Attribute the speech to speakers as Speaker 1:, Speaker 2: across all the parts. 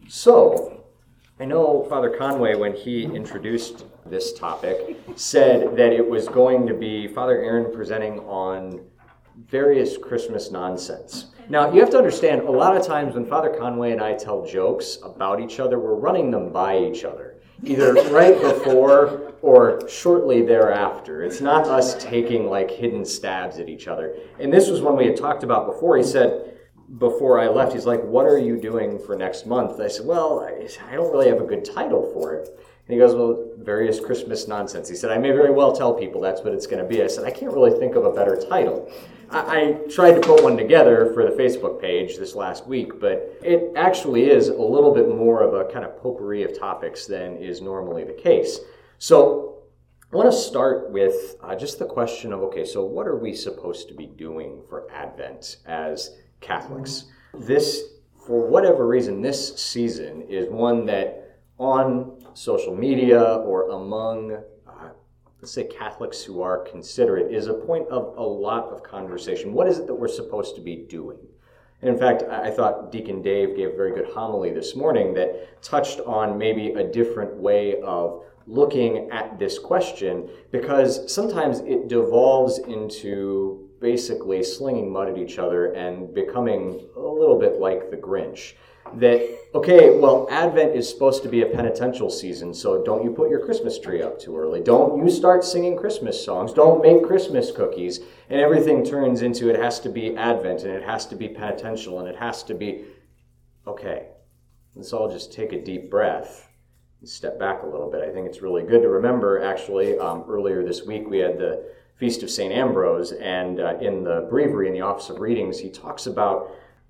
Speaker 1: So, I know Father Conway, when he introduced this topic, said that it was going to be Father Aaron presenting on various Christmas nonsense. Now, you have to understand, a lot of times when Father Conway and I tell jokes about each other, we're running them by each other, either right before or shortly thereafter. It's not us taking like hidden stabs at each other. And this was one we had talked about before. He said, before I left, he's like, "What are you doing for next month?" I said, "Well, I don't really have a good title for it." And he goes, "Well, various Christmas nonsense." He said, "I may very well tell people that's what it's going to be." I said, "I can't really think of a better title." I tried to put one together for the Facebook page this last week, but it actually is a little bit more of a kind of potpourri of topics than is normally the case. So I want to start with just the question of, okay, so what are we supposed to be doing for Advent as Catholics? This, for whatever reason, this season is one that on social media or among let's say Catholics who are considerate, is a point of a lot of conversation. What is it that we're supposed to be doing? And in fact, I thought Deacon Dave gave a very good homily this morning that touched on maybe a different way of looking at this question, because sometimes it devolves into basically slinging mud at each other and becoming a little bit like the Grinch. That, okay, well, Advent is supposed to be a penitential season, so don't you put your Christmas tree up too early. Don't you start singing Christmas songs. Don't make Christmas cookies. And everything turns into it has to be Advent, and it has to be penitential, and it has to be... Okay, let's all just take a deep breath and step back a little bit. I think it's really good to remember, actually, earlier this week we had the Feast of St. Ambrose, and in the Breviary, in the Office of Readings, he talks about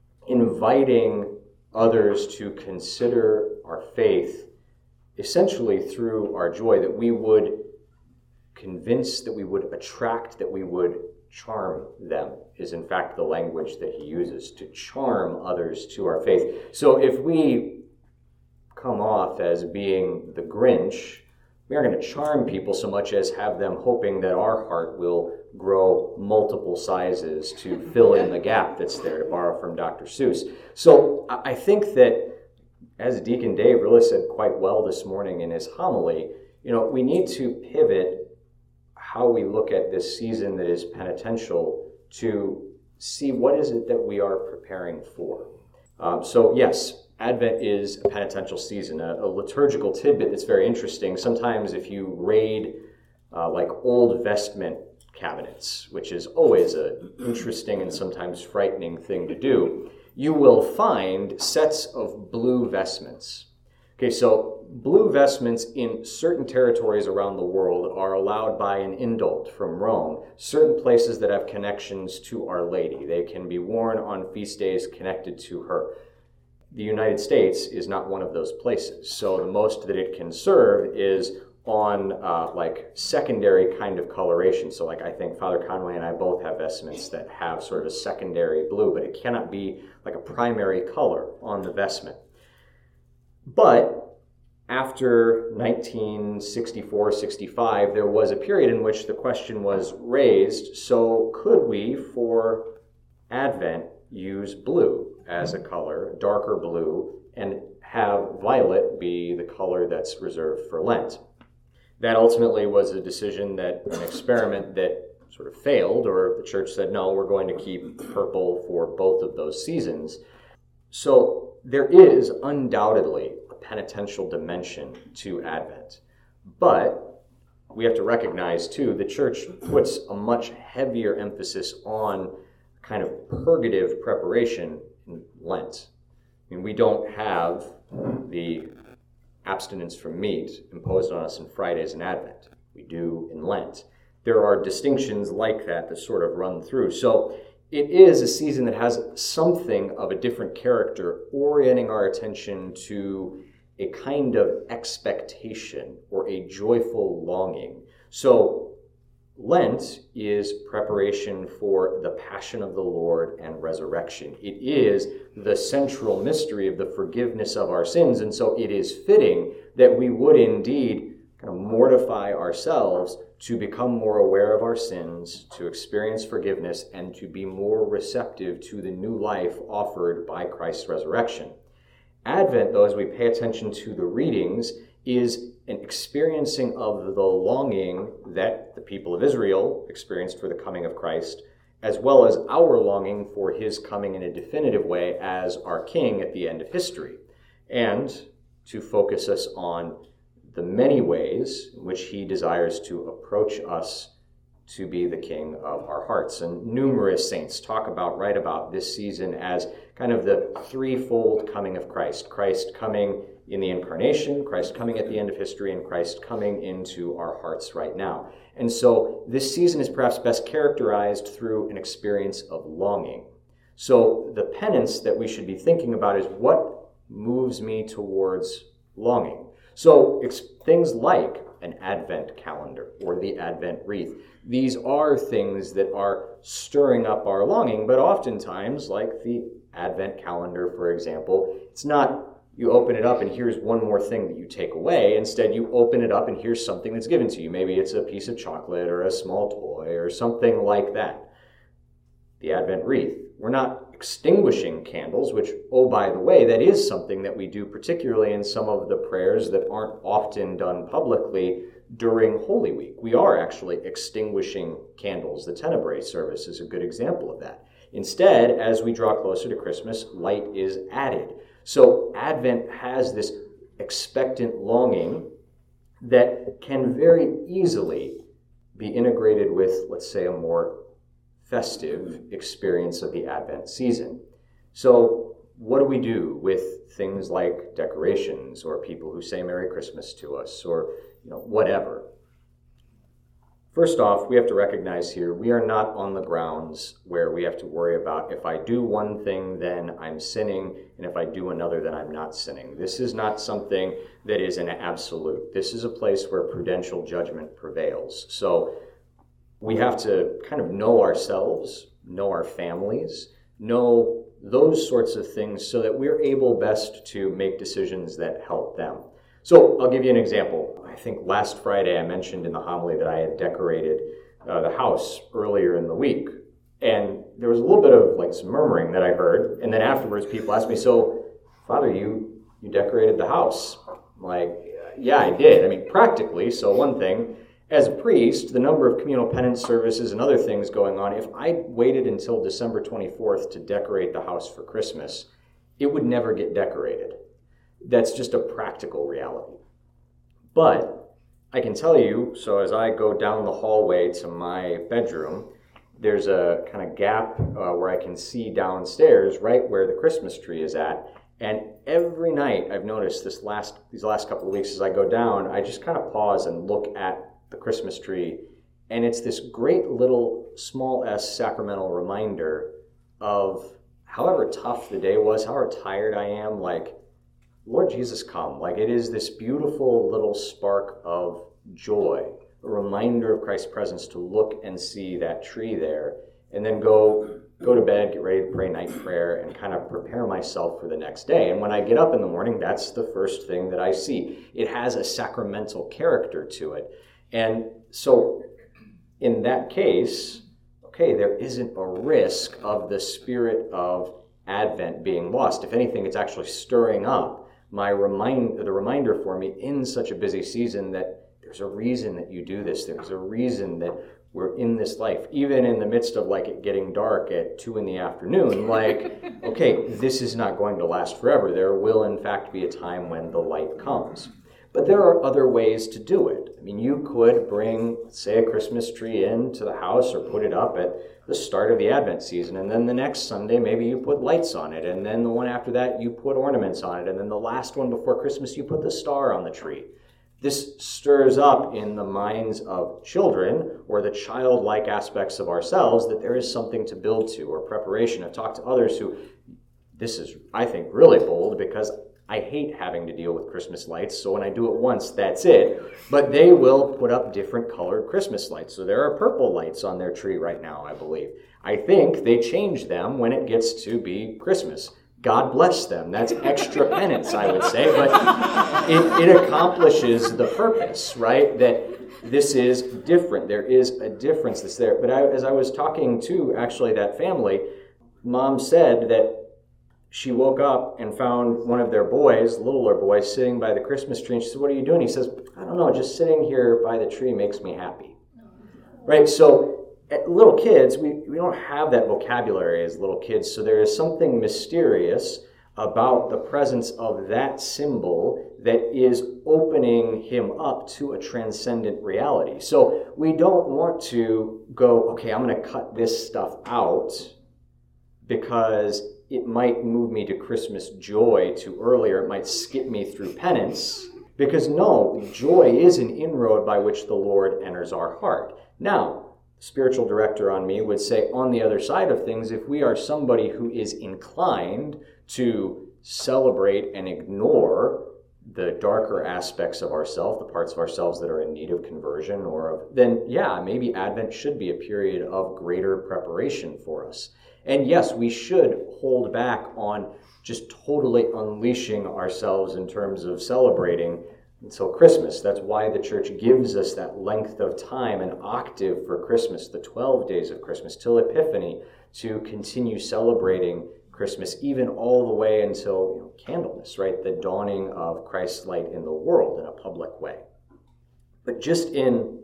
Speaker 1: inviting others to consider our faith essentially through our joy, that we would convince, that we would attract, that we would charm them, is in fact the language that he uses, to charm others to our faith. So if we come off as being the Grinch, we aren't going to charm people so much as have them hoping that our heart will grow multiple sizes to fill in the gap that's there, to borrow from Dr. Seuss. So I think that, as Deacon Dave really said quite well this morning in his homily, we need to pivot how we look at this season that is penitential to see what is it that we are preparing for. So yes, Advent is a penitential season. A liturgical tidbit that's very interesting. Sometimes if you raid like old vestment cabinets, which is always an interesting and sometimes frightening thing to do, you will find sets of blue vestments. Okay, so blue vestments in certain territories around the world are allowed by an indult from Rome. Certain places that have connections to Our Lady, they can be worn on feast days connected to her. The United States is not one of those places, so the most that it can serve is on like secondary kind of coloration. So like I think Father Conway and I both have vestments that have sort of a secondary blue, but it cannot be like a primary color on the vestment. But after 1964-65, there was a period in which the question was raised, so could we, for Advent, use blue as a color, darker blue, and have violet be the color that's reserved for Lent? That ultimately was a decision, an experiment that sort of failed, or the church said, no, we're going to keep purple for both of those seasons. So there is undoubtedly a penitential dimension to Advent. But we have to recognize, too, the church puts a much heavier emphasis on kind of purgative preparation in Lent. I mean, we don't have the abstinence from meat imposed on us in Fridays and Advent. We do in Lent. There are distinctions like that sort of run through. So it is a season that has something of a different character, orienting our attention to a kind of expectation or a joyful longing. So Lent is preparation for the Passion of the Lord and resurrection. It is the central mystery of the forgiveness of our sins, and so it is fitting that we would indeed kind of mortify ourselves to become more aware of our sins, to experience forgiveness, and to be more receptive to the new life offered by Christ's resurrection. Advent, though, as we pay attention to the readings, is an experiencing of the longing that the people of Israel experienced for the coming of Christ, as well as our longing for his coming in a definitive way as our king at the end of history, and to focus us on the many ways in which he desires to approach us to be the king of our hearts. And numerous saints write about this season as kind of the threefold coming of Christ. Christ coming in the incarnation, Christ coming at the end of history, and Christ coming into our hearts right now. And so this season is perhaps best characterized through an experience of longing. So the penance that we should be thinking about is what moves me towards longing. So it's things like an Advent calendar or the Advent wreath. These are things that are stirring up our longing, but oftentimes, like the Advent calendar, for example, it's not you open it up and here's one more thing that you take away. Instead, you open it up and here's something that's given to you. Maybe it's a piece of chocolate or a small toy or something like that. The Advent wreath. We're not extinguishing candles, which, oh, by the way, that is something that we do, particularly in some of the prayers that aren't often done publicly during Holy Week. We are actually extinguishing candles. The Tenebrae service is a good example of that. Instead, as we draw closer to Christmas, light is added. So Advent has this expectant longing that can very easily be integrated with, let's say, a more festive experience of the Advent season. So what do we do with things like decorations or people who say Merry Christmas to us or whatever? First off, we have to recognize here we are not on the grounds where we have to worry about if I do one thing, then I'm sinning, and if I do another, then I'm not sinning. This is not something that is an absolute. This is a place where prudential judgment prevails. So we have to kind of know ourselves, know our families, know those sorts of things so that we're able best to make decisions that help them. So I'll give you an example. I think last Friday I mentioned in the homily that I had decorated the house earlier in the week. And there was a little bit of some murmuring that I heard. And then afterwards people asked me, so Father, you decorated the house? I'm yeah, I did. I mean, practically. So one thing, as a priest, the number of communal penance services and other things going on, if I waited until December 24th to decorate the house for Christmas, it would never get decorated. That's just a practical reality. But I can tell you, so as I go down the hallway to my bedroom, there's a kind of gap where I can see downstairs right where the Christmas tree is at. And every night I've noticed these last couple of weeks as I go down, I just kind of pause and look at the Christmas tree. And it's this great little small s sacramental reminder of however tough the day was, however tired I am, Lord Jesus, come. It is this beautiful little spark of joy, a reminder of Christ's presence to look and see that tree there, and then go to bed, get ready to pray night prayer, and kind of prepare myself for the next day. And when I get up in the morning, that's the first thing that I see. It has a sacramental character to it. And so in that case, there isn't a risk of the spirit of Advent being lost. If anything, it's actually stirring up the reminder for me in such a busy season that there's a reason that you do this. There's a reason that we're in this life, even in the midst of it getting dark at 2 p.m. This is not going to last forever. There will in fact be a time when the light comes. But there are other ways to do it. I mean, you could bring, say, a Christmas tree into the house or put it up at the start of the Advent season, and then the next Sunday maybe you put lights on it, and then the one after that you put ornaments on it, and then the last one before Christmas you put the star on the tree. This stirs up in the minds of children or the childlike aspects of ourselves that there is something to build to or preparation. I've talked to others who, this is, I think, really bold because I hate having to deal with Christmas lights, so when I do it once, that's it. But they will put up different colored Christmas lights. So there are purple lights on their tree right now, I believe. I think they change them when it gets to be Christmas. God bless them. That's extra penance, I would say, but it accomplishes the purpose, right? That this is different. There is a difference that's there. But as I was talking to actually that family, Mom said that she woke up and found one of their boys, littler boy, sitting by the Christmas tree. And she said, "What are you doing?" He says, "I don't know, just sitting here by the tree makes me happy." Right? So little kids, we don't have that vocabulary as little kids. So there is something mysterious about the presence of that symbol that is opening him up to a transcendent reality. So we don't want to go, okay, I'm going to cut this stuff out because it might move me to Christmas joy too early, or it might skip me through penance. Because no, joy is an inroad by which the Lord enters our heart. Now, spiritual director on me would say, on the other side of things, if we are somebody who is inclined to celebrate and ignore the darker aspects of ourselves, the parts of ourselves that are in need of conversion, then yeah, maybe Advent should be a period of greater preparation for us. And yes, we should hold back on just totally unleashing ourselves in terms of celebrating until Christmas. That's why the church gives us that length of time, an octave for Christmas, the 12 days of Christmas, till Epiphany, to continue celebrating Christmas, even all the way until Candlemas, right? The dawning of Christ's light in the world in a public way. But just in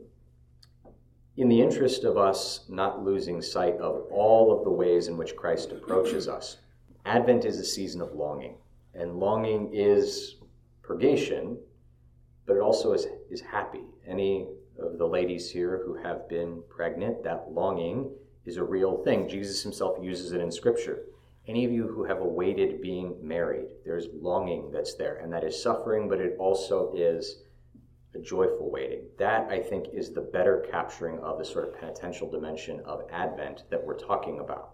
Speaker 1: the interest of us not losing sight of all of the ways in which Christ approaches us, Advent is a season of longing. And longing is purgation, but it also is happy. Any of the ladies here who have been pregnant, that longing is a real thing. Jesus himself uses it in Scripture. Any of you who have awaited being married, there's longing that's there, and that is suffering, but it also is a joyful waiting. That, I think, is the better capturing of the sort of penitential dimension of Advent that we're talking about.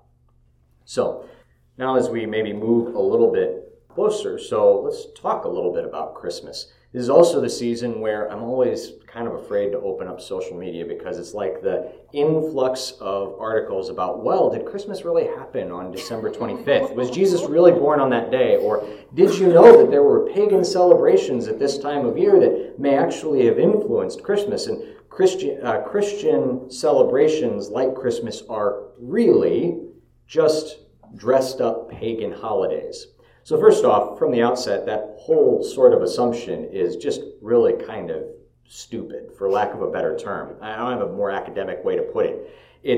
Speaker 1: So, now as we maybe move a little bit closer, so let's talk a little bit about Christmas. This is also the season where I'm always kind of afraid to open up social media because it's like the influx of articles about, well, did Christmas really happen on December 25th? Was Jesus really born on that day? Or did you know that there were pagan celebrations at this time of year that may actually have influenced Christmas? And Christian celebrations like Christmas are really just dressed up pagan holidays. So first off, from the outset, that whole sort of assumption is just really kind of stupid, for lack of a better term. I don't have a more academic way to put it.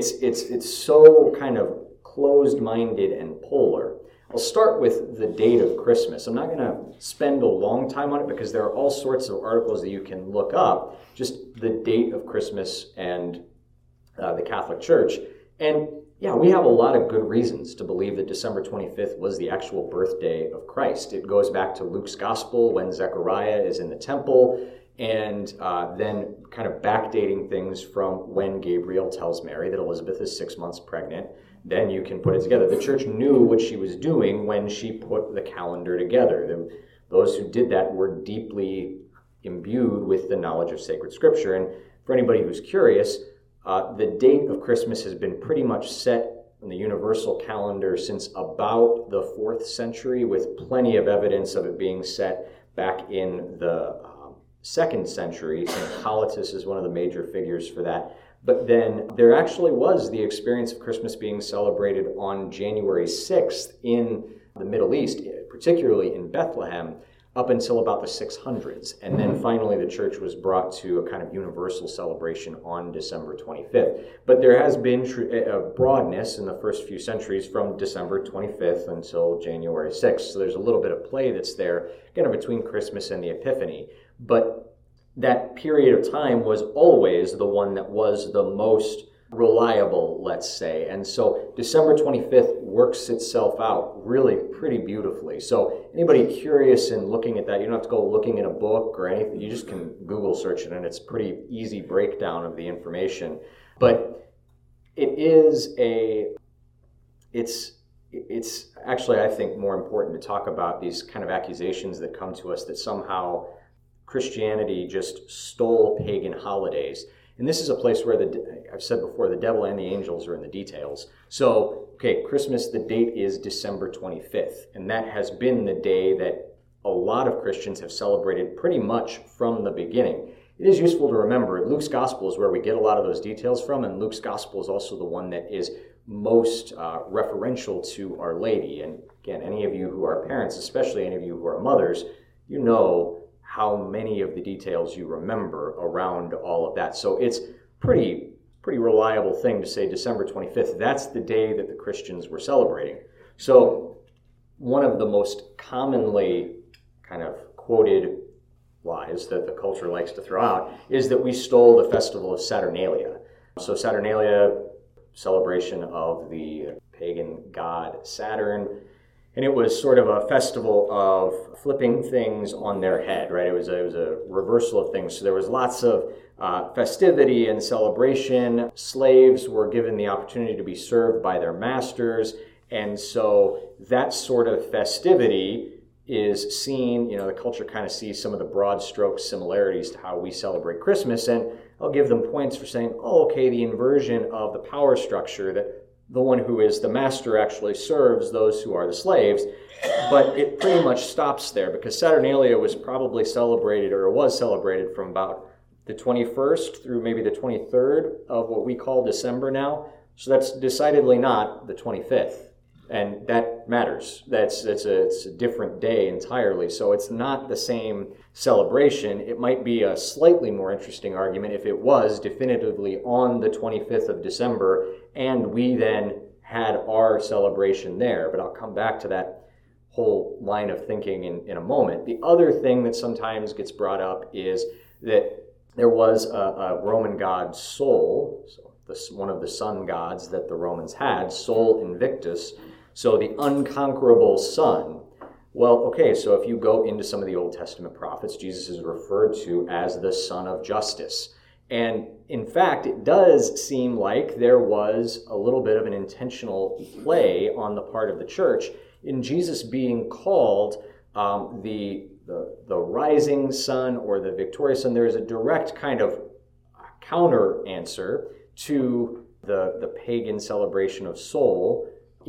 Speaker 1: It's so kind of closed-minded and polar. I'll start with the date of Christmas. I'm not going to spend a long time on it because there are all sorts of articles that you can look up, just the date of Christmas and the Catholic Church. And yeah, we have a lot of good reasons to believe that December 25th was the actual birthday of Christ. It goes back to Luke's Gospel when Zechariah is in the temple, and then kind of backdating things from when Gabriel tells Mary that Elizabeth is 6 months pregnant. Then you can put it together. The church knew what she was doing when she put the calendar together. Those who did that were deeply imbued with the knowledge of sacred scripture. And for anybody who's curious, the date of Christmas has been pretty much set on the universal calendar since about the 4th century, with plenty of evidence of it being set back in the 2nd century. St. Hippolytus is one of the major figures for that. But then there actually was the experience of Christmas being celebrated on January 6th in the Middle East, particularly in Bethlehem, up until about the 600s. And then finally the church was brought to a kind of universal celebration on December 25th. But there has been a broadness in the first few centuries from December 25th until January 6th. So there's a little bit of play that's there, kind of between Christmas and the Epiphany. But that period of time was always the one that was the most reliable, let's say. And so December 25th works itself out really pretty beautifully. So anybody curious in looking at that, you don't have to go looking in a book or anything. You just can Google search it, and it's pretty easy breakdown of the information. But it's actually, I think, more important to talk about these kind of accusations that come to us that somehow Christianity just stole pagan holidays. And this is a place where, I've said before, the devil and the angels are in the details. So, okay, Christmas, the date is December 25th. And that has been the day that a lot of Christians have celebrated pretty much from the beginning. It is useful to remember, Luke's Gospel is where we get a lot of those details from, and Luke's Gospel is also the one that is most referential to Our Lady. And again, any of you who are parents, especially any of you who are mothers, you know how many of the details you remember around all of that. So it's pretty reliable thing to say December 25th. That's the day that the Christians were celebrating. So one of the most commonly kind of quoted lies that the culture likes to throw out is that we stole the festival of Saturnalia. So Saturnalia, celebration of the pagan god Saturn, and it was sort of a festival of flipping things on their head, right? It was a reversal of things. So there was lots of festivity and celebration. Slaves were given the opportunity to be served by their masters, and so that sort of festivity is seen, the culture kind of sees some of the broad stroke similarities to how we celebrate Christmas, and I'll give them points for saying, the inversion of the power structure, that the one who is the master actually serves those who are the slaves, but it pretty much stops there, because Saturnalia was probably celebrated, or was celebrated, from about the 21st through maybe the 23rd of what we call December now, so that's decidedly not the 25th. And that matters. It's a different day entirely. So it's not the same celebration. It might be a slightly more interesting argument if it was definitively on the 25th of December and we then had our celebration there. But I'll come back to that whole line of thinking in a moment. The other thing that sometimes gets brought up is that there was a Roman god, Sol, so one of the sun gods that the Romans had, Sol Invictus. So the unconquerable sun. Well, okay, so if you go into some of the Old Testament prophets, Jesus is referred to as the Son of Justice. And in fact, it does seem like there was a little bit of an intentional play on the part of the church in Jesus being called the rising sun or the victorious sun. There is a direct kind of counter answer to the pagan celebration of Sol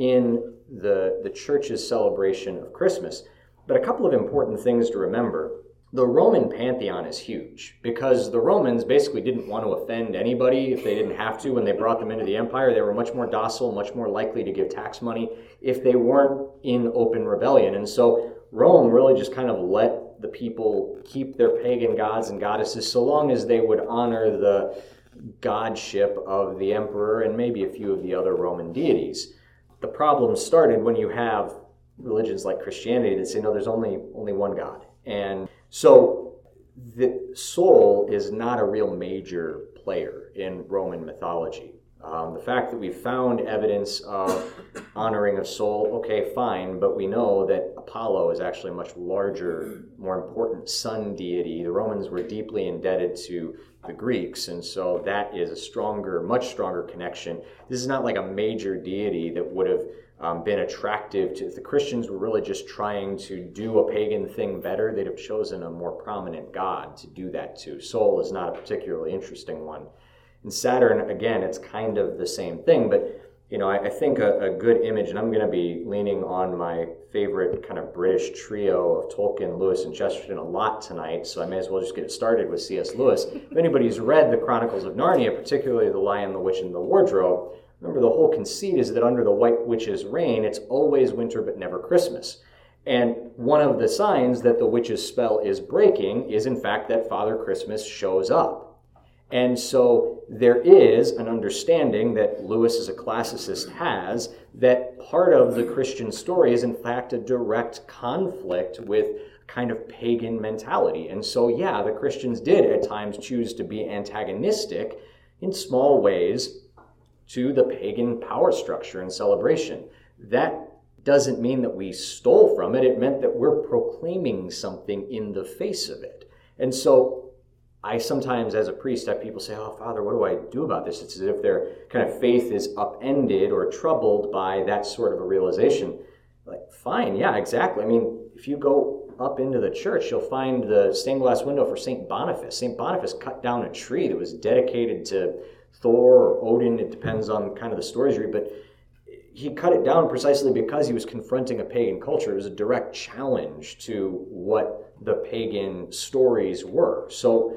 Speaker 1: in the church's celebration of Christmas. But a couple of important things to remember. The Roman pantheon is huge because the Romans basically didn't want to offend anybody if they didn't have to when they brought them into the empire. They were much more docile, much more likely to give tax money if they weren't in open rebellion. And so Rome really just kind of let the people keep their pagan gods and goddesses so long as they would honor the godship of the emperor and maybe a few of the other Roman deities. The problem started when you have religions like Christianity that say, no, there's only one God. And so the Sol is not a real major player in Roman mythology. The fact that we found evidence of honoring of Sol, okay, fine, but we know that Apollo is actually a much larger, more important sun deity. The Romans were deeply indebted to the Greeks, and so that is a much stronger connection. This is not like a major deity that would have been attractive to, if the Christians were really just trying to do a pagan thing better, they'd have chosen a more prominent god to do that to. Sol is not a particularly interesting one. And Saturn, again, it's kind of the same thing, but I think a good image, and I'm going to be leaning on my favorite kind of British trio of Tolkien, Lewis, and Chesterton a lot tonight, so I may as well just get it started with C.S. Lewis. If anybody's read the Chronicles of Narnia, particularly The Lion, the Witch, and the Wardrobe, remember the whole conceit is that under the White Witch's reign, it's always winter but never Christmas. And one of the signs that the witch's spell is breaking is, in fact, that Father Christmas shows up. And so there is an understanding that Lewis as a classicist has that part of the Christian story is in fact a direct conflict with kind of pagan mentality. And so, yeah, the Christians did at times choose to be antagonistic in small ways to the pagan power structure and celebration. That doesn't mean that we stole from it. It meant that we're proclaiming something in the face of it. And so I sometimes, as a priest, have people say, oh, Father, what do I do about this? It's as if their kind of faith is upended or troubled by that sort of a realization. Like, fine, yeah, exactly. I mean, if you go up into the church, you'll find the stained glass window for St. Boniface. St. Boniface cut down a tree that was dedicated to Thor or Odin. It depends on kind of the stories you read, but he cut it down precisely because he was confronting a pagan culture. It was a direct challenge to what the pagan stories were. So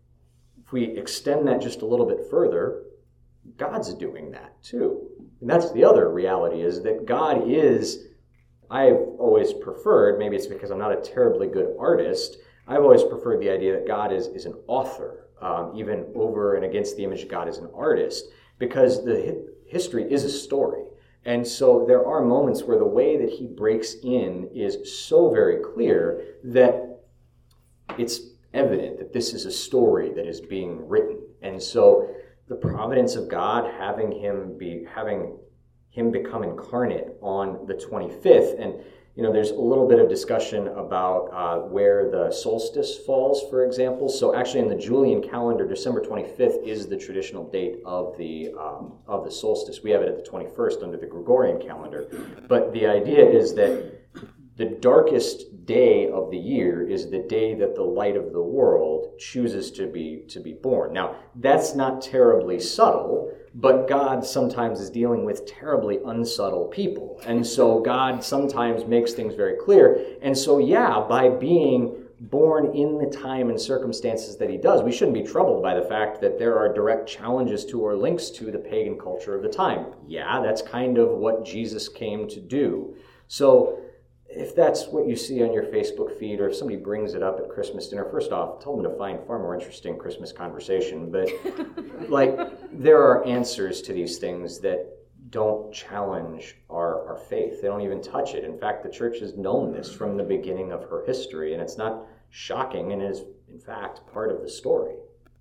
Speaker 1: if we extend that just a little bit further, God's doing that too. And that's the other reality, is that God is I've always preferred, maybe it's because I'm not a terribly good artist, I've always preferred the idea that God is an author, even over and against the image of God as an artist, because the history is a story. And so there are moments where the way that he breaks in is so very clear that it's evident that this is a story that is being written. And so the providence of God having him become incarnate on the 25th, and there's a little bit of discussion about where the solstice falls, for example. So actually in the Julian calendar, December 25th is the traditional date of the solstice. We have it at the 21st under the Gregorian calendar. But the idea is that the darkest day of the year is the day that the light of the world chooses to be born. Now, that's not terribly subtle, but God sometimes is dealing with terribly unsubtle people. And so God sometimes makes things very clear. And so, by being born in the time and circumstances that he does, we shouldn't be troubled by the fact that there are direct challenges to or links to the pagan culture of the time. That's kind of what Jesus came to do. So if that's what you see on your Facebook feed, or if somebody brings it up at Christmas dinner, first off, tell them to find far more interesting Christmas conversation. But there are answers to these things that don't challenge our faith. They don't even touch it. In fact, the church has known this from the beginning of her history, and it's not shocking, and is, in fact, part of the story.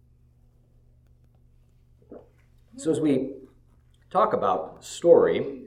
Speaker 1: So as we talk about story,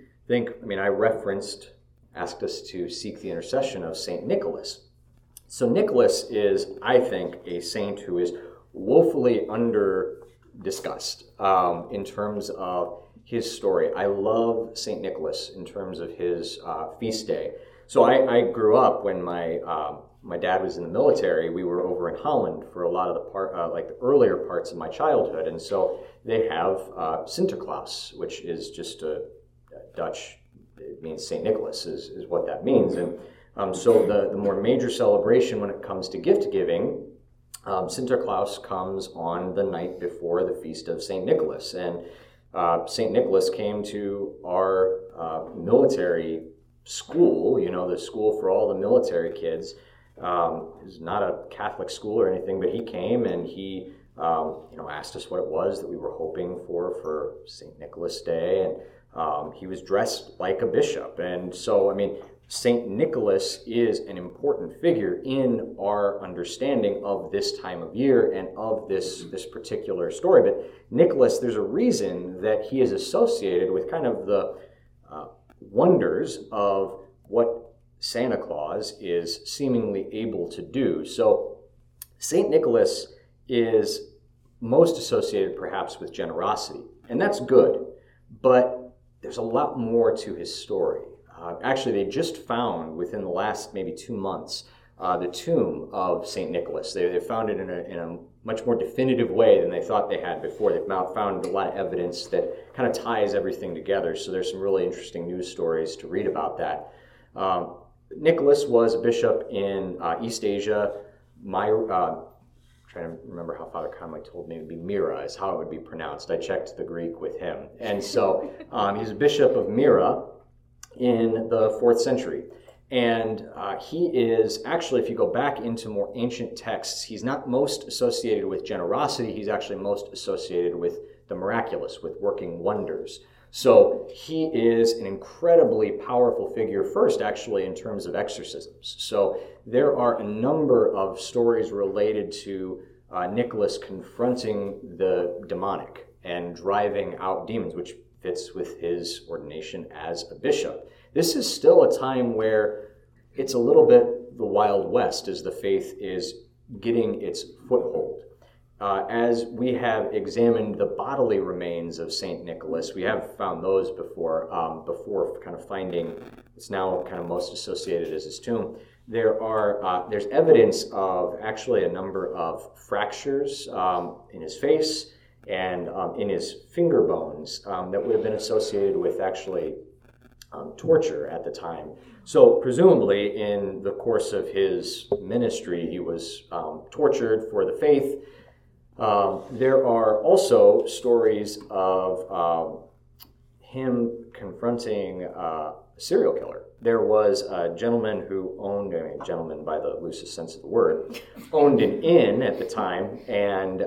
Speaker 1: I asked us to seek the intercession of St. Nicholas. So Nicholas is, I think, a saint who is woefully under-discussed in terms of his story. I love St. Nicholas in terms of his feast day. So I grew up when my dad was in the military. We were over in Holland for a lot of the earlier parts of my childhood. And so they have Sinterklaas, which is just a Dutch. It means St. Nicholas is what that means. And so the more major celebration when it comes to gift giving, Sinterklaas comes on the night before the feast of St. Nicholas. And St. Nicholas came to our military school, the school for all the military kids. It was not a Catholic school or anything, but he came and he asked us what it was that we were hoping for St. Nicholas Day. And he was dressed like a bishop. And so, St. Nicholas is an important figure in our understanding of this time of year and of this particular story. But Nicholas, there's a reason that he is associated with kind of the wonders of what Santa Claus is seemingly able to do. So St. Nicholas is most associated perhaps with generosity, and that's good. But there's a lot more to his story. Actually, they just found within the last maybe 2 months the tomb of St. Nicholas. They found it in a much more definitive way than they thought they had before. They've now found a lot of evidence that kind of ties everything together. So there's some really interesting news stories to read about that. Nicholas was a bishop in East Asia. Trying to remember how Father Conway told me it would be Myra is how it would be pronounced. I checked the Greek with him. And so he's a bishop of Myra in the 4th century. And he is actually, if you go back into more ancient texts, he's not most associated with generosity. He's actually most associated with the miraculous, with working wonders. So he is an incredibly powerful figure, first actually in terms of exorcisms. So there are a number of stories related to Nicholas confronting the demonic and driving out demons, which fits with his ordination as a bishop. This is still a time where it's a little bit the Wild West as the faith is getting its foothold. As we have examined the bodily remains of St. Nicholas, we have found those before kind of finding it's now kind of most associated as his tomb. There's evidence of actually a number of fractures in his face and in his finger bones that would have been associated with actually torture at the time. So presumably in the course of his ministry, he was tortured for the faith. There are also stories of him confronting serial killer. There was a gentleman who owned, gentleman by the loosest sense of the word, owned an inn at the time and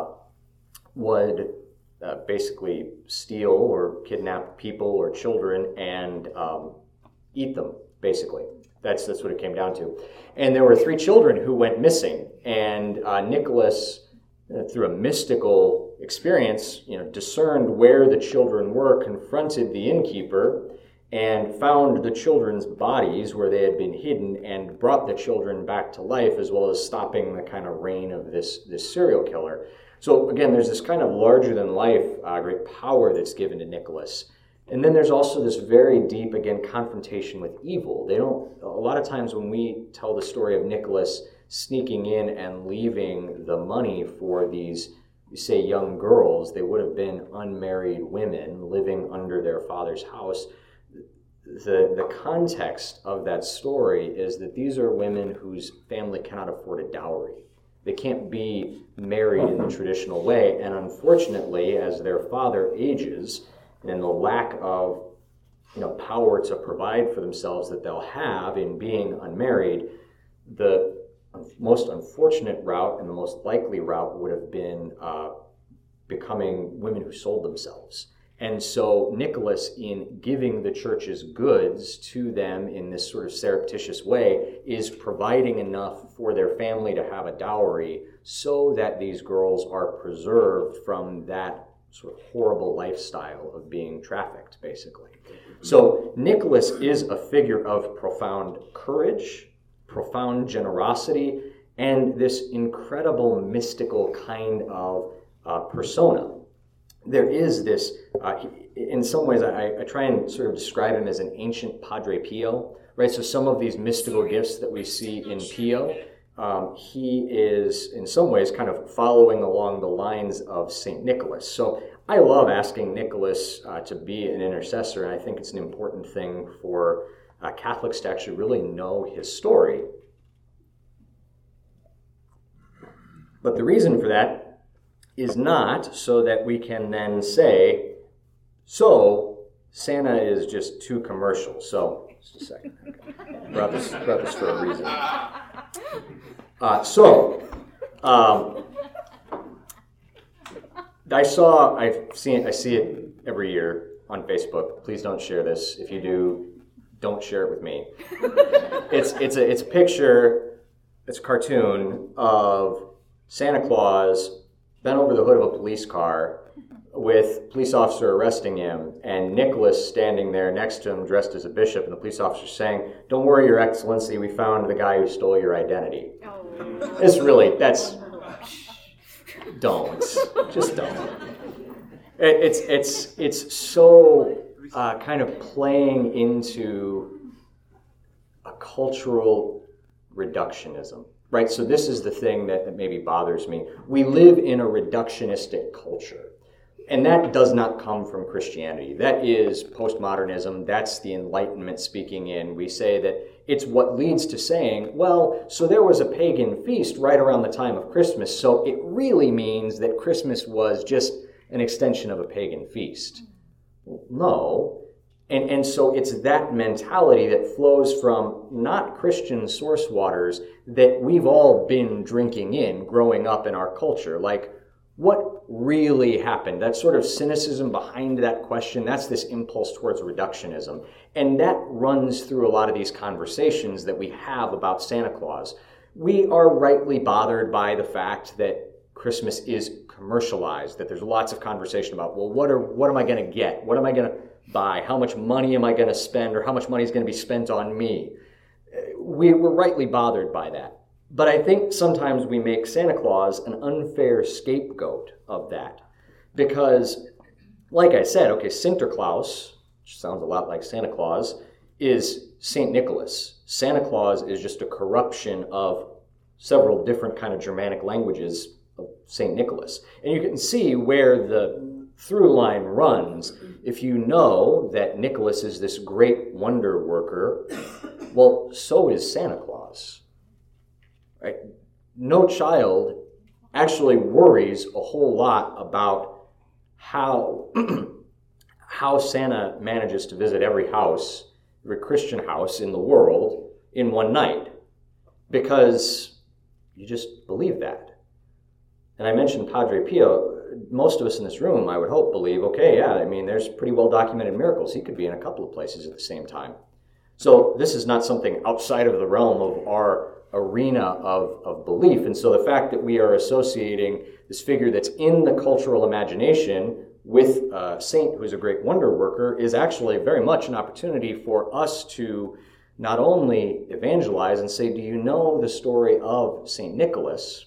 Speaker 1: would basically steal or kidnap people or children and eat them, basically. That's what it came down to. And there were 3 children who went missing, and Nicholas, through a mystical experience, discerned where the children were, confronted the innkeeper, and found the children's bodies where they had been hidden, and brought the children back to life, as well as stopping the kind of reign of this serial killer. So again, there's this kind of larger-than-life great power that's given to Nicholas. And then there's also this very deep, again, confrontation with evil. A lot of times when we tell the story of Nicholas sneaking in and leaving the money for these, say, young girls, they would have been unmarried women living under their father's house. The context of that story is that these are women whose family cannot afford a dowry. They can't be married in the traditional way, and unfortunately, as their father ages, and the lack of power to provide for themselves that they'll have in being unmarried, the most unfortunate route and the most likely route would have been becoming women who sold themselves. And so Nicholas, in giving the church's goods to them in this sort of surreptitious way, is providing enough for their family to have a dowry so that these girls are preserved from that sort of horrible lifestyle of being trafficked, basically. So Nicholas is a figure of profound courage, profound generosity, and this incredible mystical kind of persona. There is this, in some ways, I try and sort of describe him as an ancient Padre Pio, right? So some of these mystical gifts that we see in Pio, he is, in some ways, kind of following along the lines of St. Nicholas. So I love asking Nicholas to be an intercessor, and I think it's an important thing for Catholics to actually really know his story. But the reason for that is not so that we can then say, so Santa is just too commercial. So, just a second. Okay. Brought this for a reason. I see it every year on Facebook. Please don't share this. If you do, don't share it with me. It's a picture, it's a cartoon of Santa Claus bent over the hood of a police car with a police officer arresting him, and Nicholas standing there next to him dressed as a bishop, and the police officer saying, "Don't worry, Your Excellency, we found the guy who stole your identity." Oh. It's really, don't. Just don't. It's so kind of playing into a cultural reductionism. Right, so this is the thing that maybe bothers me. We live in a reductionistic culture, and that does not come from Christianity. That is postmodernism. That's the Enlightenment speaking in. We say that it's what leads to saying, well, so there was a pagan feast right around the time of Christmas, so it really means that Christmas was just an extension of a pagan feast. No. And so it's that mentality that flows from not Christian source waters that we've all been drinking in growing up in our culture. Like, what really happened? That sort of cynicism behind that question, that's this impulse towards reductionism. And that runs through a lot of these conversations that we have about Santa Claus. We are rightly bothered by the fact that Christmas is commercialized, that there's lots of conversation about, well, what am I going to get? What am I going to buy? How much money am I going to spend, or how much money is going to be spent on me? We're rightly bothered by that. But I think sometimes we make Santa Claus an unfair scapegoat of that. Because, like I said, okay, Sinterklaas, which sounds a lot like Santa Claus, is St. Nicholas. Santa Claus is just a corruption of several different kind of Germanic languages of St. Nicholas. And you can see where the through line runs. If you know that Nicholas is this great wonder worker, well, so is Santa Claus. Right? No child actually worries a whole lot about how Santa manages to visit every house every Christian house in the world in one night, because you just believe that. And I mentioned Padre Pio. Most of us in this room, I would hope, believe, okay, yeah, I mean, there's pretty well-documented miracles. He could be in a couple of places at the same time. So this is not something outside of the realm of our arena of belief. And so the fact that we are associating this figure that's in the cultural imagination with a saint who's a great wonder worker is actually very much an opportunity for us to not only evangelize and say, do you know the story of St. Nicholas,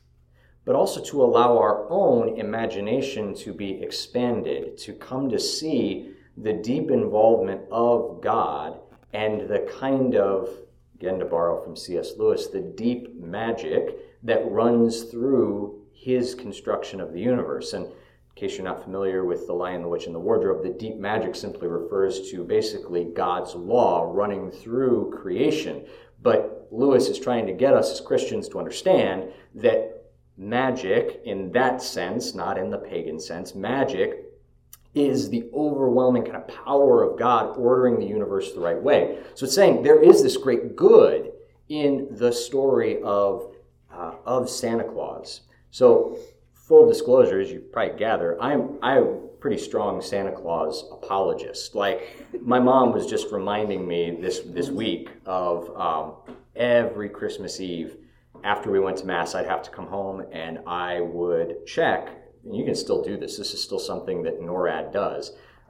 Speaker 1: but also to allow our own imagination to be expanded, to come to see the deep involvement of God and the kind of, again to borrow from C.S. Lewis, the deep magic that runs through his construction of the universe. And in case you're not familiar with The Lion, the Witch, and the Wardrobe, the deep magic simply refers to basically God's law running through creation. But Lewis is trying to get us as Christians to understand that magic, in that sense, not in the pagan sense, magic is the overwhelming kind of power of God ordering the universe the right way. So it's saying there is this great good in the story of Santa Claus. So full disclosure, as you probably gather, I'm a pretty strong Santa Claus apologist. Like, my mom was just reminding me this week of every Christmas Eve after we went to Mass, I'd have to come home and I would check. And you can still do this. This is still something that NORAD does.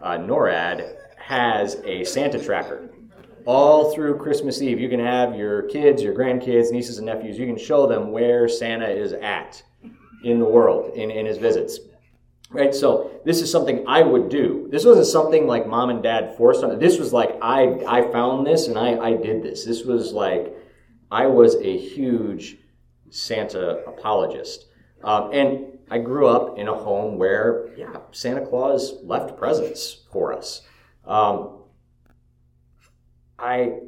Speaker 1: NORAD has a Santa tracker. All through Christmas Eve, you can have your kids, your grandkids, nieces and nephews, you can show them where Santa is at in the world, in his visits. Right? So this is something I would do. This wasn't something like mom and dad forced on it. This was like, I found this and I did this. This was like, I was a huge Santa apologist. And I grew up in a home where, Santa Claus left presents for us. I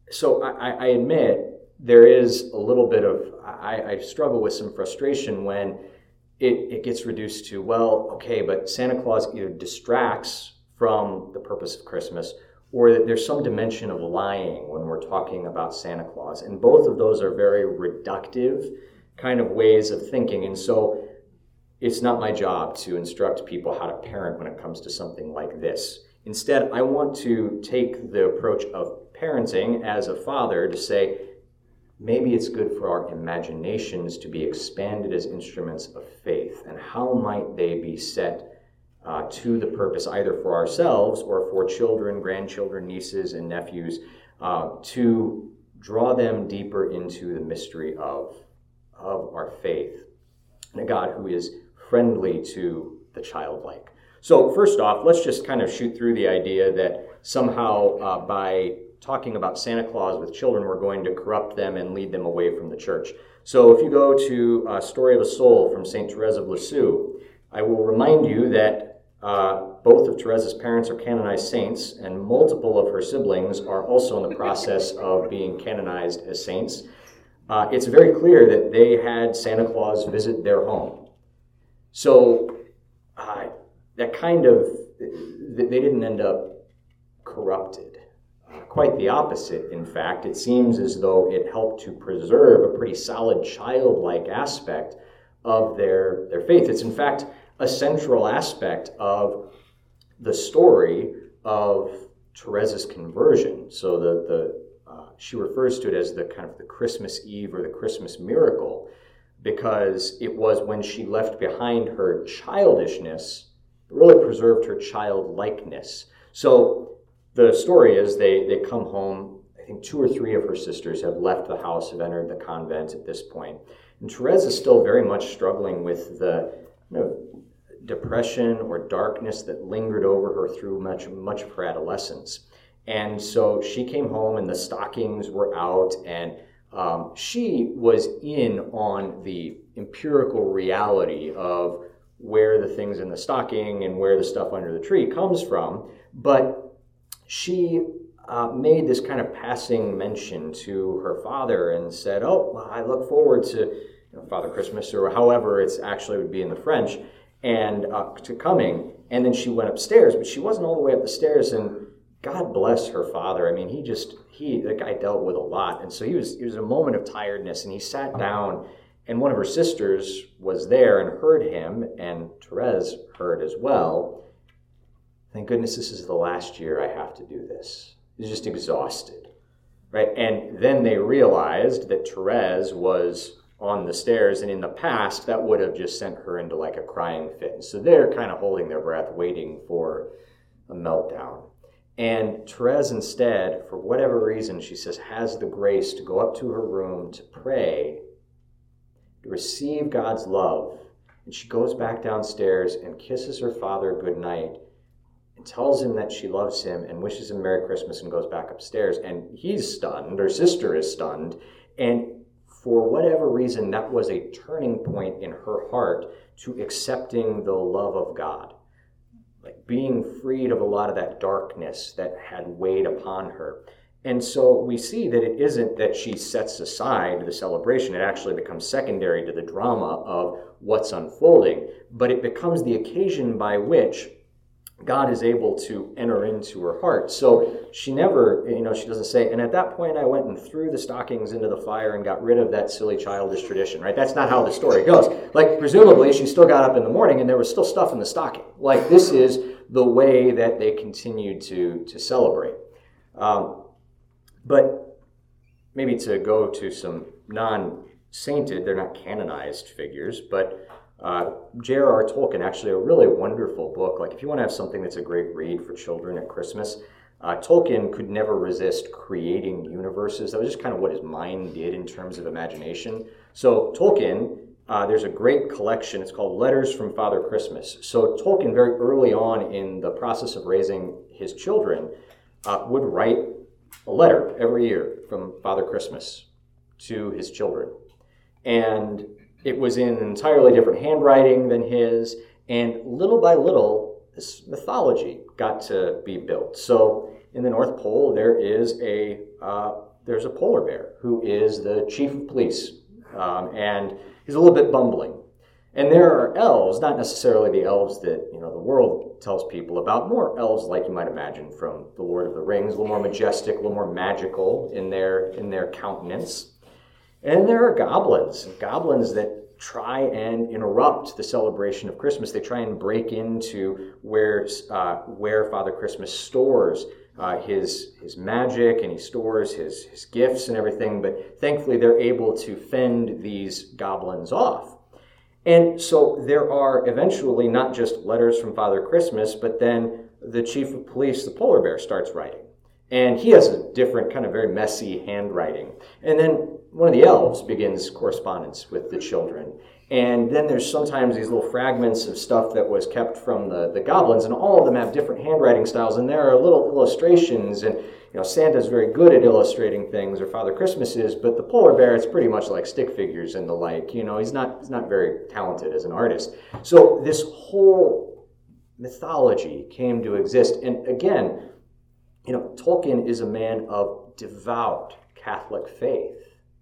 Speaker 1: admit there is a little bit of, I struggle with some frustration when it gets reduced to, well, okay, but Santa Claus either distracts from the purpose of Christmas or that there's some dimension of lying when we're talking about Santa Claus. And both of those are very reductive kind of ways of thinking. And so it's not my job to instruct people how to parent when it comes to something like this. Instead, I want to take the approach of parenting as a father to say, maybe it's good for our imaginations to be expanded as instruments of faith. And how might they be set to the purpose, either for ourselves or for children, grandchildren, nieces, and nephews, to draw them deeper into the mystery of our faith, and a God who is friendly to the childlike. So first off, let's just kind of shoot through the idea that somehow by talking about Santa Claus with children, we're going to corrupt them and lead them away from the church. So if you go to Story of a Soul from St. Therese of Lisieux, I will remind you that both of Therese's parents are canonized saints, and multiple of her siblings are also in the process of being canonized as saints. It's very clear that they had Santa Claus visit their home. So that kind of, they didn't end up corrupted. Quite the opposite, in fact. It seems as though it helped to preserve a pretty solid childlike aspect of their faith. It's in fact a central aspect of the story of Therese's conversion. So she refers to it as the kind of the Christmas Eve or the Christmas miracle, because it was when she left behind her childishness, it really preserved her childlikeness. So the story is they come home. I think 2 or 3 of her sisters have left the house, have entered the convent at this point. And Therese is still very much struggling with the depression or darkness that lingered over her through much of her adolescence. And so she came home and the stockings were out, and she was in on the empirical reality of where the things in the stocking and where the stuff under the tree comes from. But she made this kind of passing mention to her father and said, oh, well, I look forward to Father Christmas, or however it's actually would be in the French, and to coming. And then she went upstairs, but she wasn't all the way up the stairs and God bless her father. I mean, the guy dealt with a lot. And so he was in a moment of tiredness, and he sat down, and one of her sisters was there and heard him, and Therese heard as well. Thank goodness this is the last year I have to do this. He's just exhausted, right? And then they realized that Therese was on the stairs, and in the past, that would have just sent her into like a crying fit. And so they're kind of holding their breath, waiting for a meltdown. And Therese instead, for whatever reason, she says, has the grace to go up to her room to pray, to receive God's love. And she goes back downstairs and kisses her father goodnight and tells him that she loves him and wishes him Merry Christmas and goes back upstairs. And he's stunned, her sister is stunned, and for whatever reason, that was a turning point in her heart to accepting the love of God, like being freed of a lot of that darkness that had weighed upon her. And so we see that it isn't that she sets aside the celebration. It actually becomes secondary to the drama of what's unfolding, but it becomes the occasion by which God is able to enter into her heart. So she never, she doesn't say, and at that point I went and threw the stockings into the fire and got rid of that silly childish tradition, right? That's not how the story goes. Like, presumably she still got up in the morning and there was still stuff in the stocking. Like, this is the way that they continued to celebrate. But maybe to go to some non-sainted, they're not canonized figures, but J.R.R. Tolkien, actually a really wonderful book. Like, if you want to have something that's a great read for children at Christmas, Tolkien could never resist creating universes. That was just kind of what his mind did in terms of imagination. So Tolkien, there's a great collection. It's called Letters from Father Christmas. So Tolkien, very early on in the process of raising his children, would write a letter every year from Father Christmas to his children. And it was in entirely different handwriting than his, and little by little, this mythology got to be built. So in the North Pole, there's a polar bear who is the chief of police, and he's a little bit bumbling. And there are elves, not necessarily the elves that the world tells people about, more elves like you might imagine from The Lord of the Rings, a little more majestic, a little more magical in their countenance. And there are goblins that try and interrupt the celebration of Christmas. They try and break into where Father Christmas stores his magic, and he stores his gifts and everything. But thankfully, they're able to fend these goblins off. And so there are eventually not just letters from Father Christmas, but then the chief of police, the polar bear, starts writing. And he has a different kind of very messy handwriting. And then one of the elves begins correspondence with the children. And then there's sometimes these little fragments of stuff that was kept from the goblins, and all of them have different handwriting styles. And there are little illustrations, and Santa's very good at illustrating things, or Father Christmas is, but the polar bear, it's pretty much like stick figures and the like. He's not very talented as an artist. So this whole mythology came to exist. And again, Tolkien is a man of devout Catholic faith.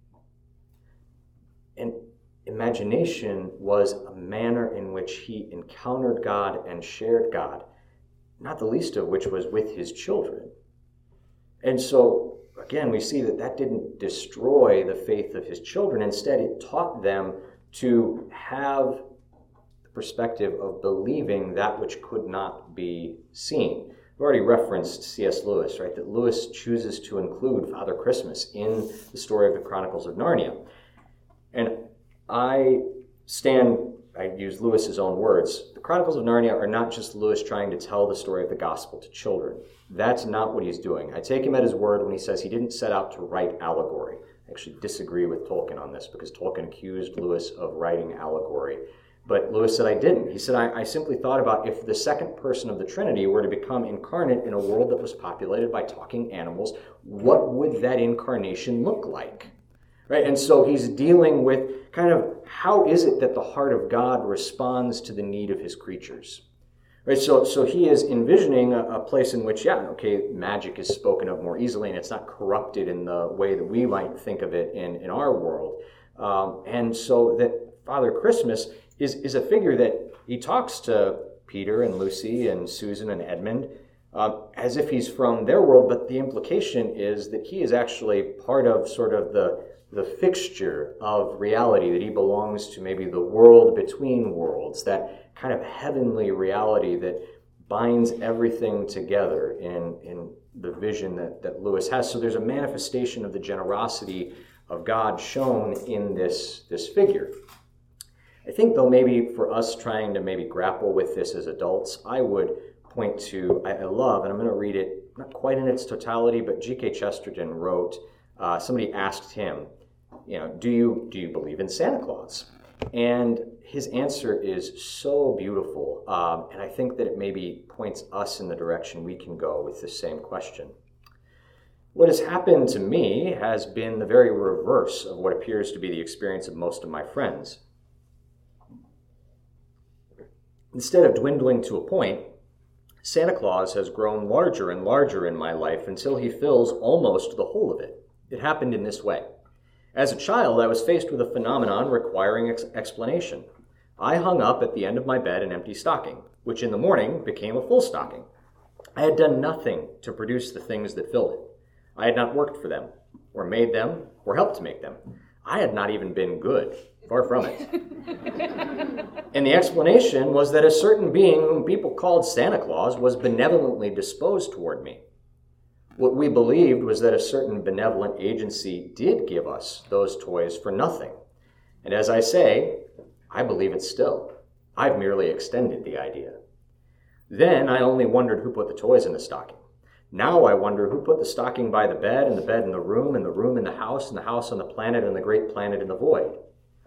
Speaker 1: And imagination was a manner in which he encountered God and shared God, not the least of which was with his children. And so, again, we see that didn't destroy the faith of his children. Instead, it taught them to have the perspective of believing that which could not be seen. We've already referenced C.S. Lewis, right? That Lewis chooses to include Father Christmas in the story of the Chronicles of Narnia. And I use Lewis's own words. The Chronicles of Narnia are not just Lewis trying to tell the story of the gospel to children. That's not what he's doing. I take him at his word when he says he didn't set out to write allegory. I actually disagree with Tolkien on this, because Tolkien accused Lewis of writing allegory. But Lewis said, I didn't. He said, I simply thought about if the second person of the Trinity were to become incarnate in a world that was populated by talking animals, what would that incarnation look like? Right? And so he's dealing with kind of how is it that the heart of God responds to the need of his creatures? Right? So he is envisioning a place in which, magic is spoken of more easily, and it's not corrupted in the way that we might think of it in our world. And so that Father Christmas is a figure that he talks to Peter and Lucy and Susan and Edmund, as if he's from their world, but the implication is that he is actually part of sort of the fixture of reality, that he belongs to maybe the world between worlds, that kind of heavenly reality that binds everything together in the vision that Lewis has. So there's a manifestation of the generosity of God shown in this figure. I think, though, maybe for us trying to maybe grapple with this as adults, I would point to, I love, and I'm going to read it, not quite in its totality, but G.K. Chesterton wrote, somebody asked him, do you believe in Santa Claus? And his answer is so beautiful, and I think that it maybe points us in the direction we can go with the same question. What has happened to me has been the very reverse of what appears to be the experience of most of my friends. Instead of dwindling to a point, Santa Claus has grown larger and larger in my life until he fills almost the whole of it. It happened in this way. As a child, I was faced with a phenomenon requiring explanation. I hung up at the end of my bed an empty stocking, which in the morning became a full stocking. I had done nothing to produce the things that filled it. I had not worked for them, or made them, or helped to make them. I had not even been good. Far from it. And the explanation was that a certain being whom people called Santa Claus was benevolently disposed toward me. What we believed was that a certain benevolent agency did give us those toys for nothing. And as I say, I believe it still. I've merely extended the idea. Then I only wondered who put the toys in the stocking. Now I wonder who put the stocking by the bed, and the bed in the room, and the room in the house, and the house on the planet, and the great planet in the void.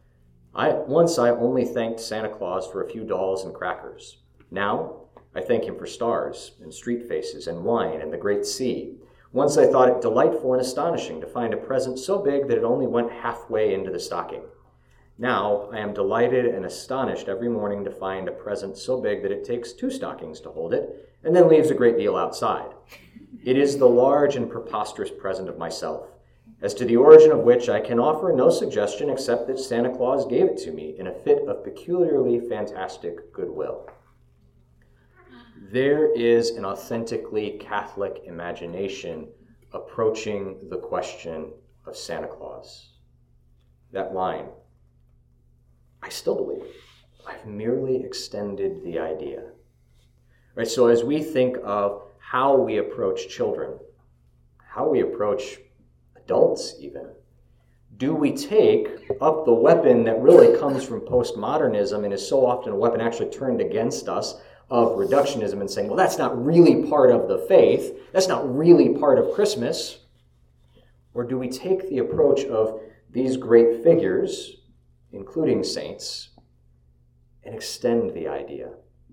Speaker 1: Once I only thanked Santa Claus for a few dolls and crackers. Now I thank him for stars and street faces and wine and the great sea. Once I thought it delightful and astonishing to find a present so big that it only went halfway into the stocking. Now I am delighted and astonished every morning to find a present so big that it takes 2 stockings to hold it and then leaves a great deal outside. It is the large and preposterous present of myself, as to the origin of which I can offer no suggestion except that Santa Claus gave it to me in a fit of peculiarly fantastic goodwill. There is an authentically Catholic imagination approaching the question of Santa Claus. That line, I still believe it. I've merely extended the idea. Right, so as we think of how we approach children, how we approach adults even, do we take up the weapon that really comes from postmodernism and is so often a weapon actually turned against us of reductionism and saying, well, that's not really part of the faith, that's not really part of Christmas? Or do we take the approach of these great figures, including saints, and extend the idea?